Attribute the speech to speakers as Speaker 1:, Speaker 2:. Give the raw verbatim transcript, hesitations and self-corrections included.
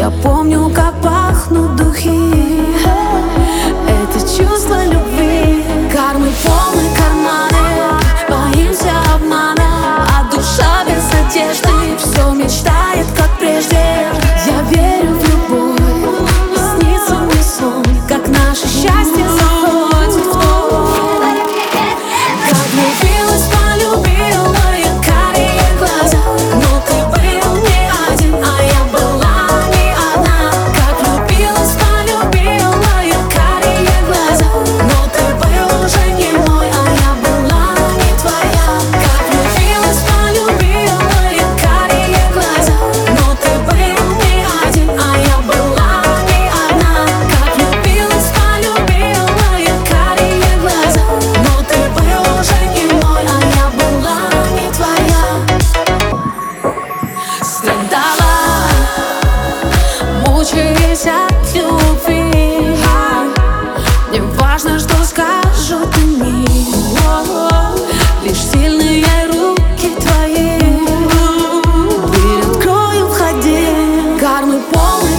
Speaker 1: Я помню, как пахнут духи. Это чувство любви. Кармы полны карманы, боимся обмана, а душа без надежды все мечтает, как прежде. Я верю в любовь, и снится мне сон, как наше счастье заходит в дом. Как влюбилась, полюбила я карие глаза, но ты был не один, а я была не одна. Как влюбилась, полюбила я карие глаза, но ты был уже не мой, а я была не твоя. Как влюбилась, полюбила я карие глаза, но ты был не один, а я была не одна. Как влюбилась, полюбила я карие глаза, но ты был уже не мой, а я была не твоя. Страдала, мучаясь от любви. Не важно, что скажут они, лишь сильные руки твои. Дверь открою, входи. Кармы полны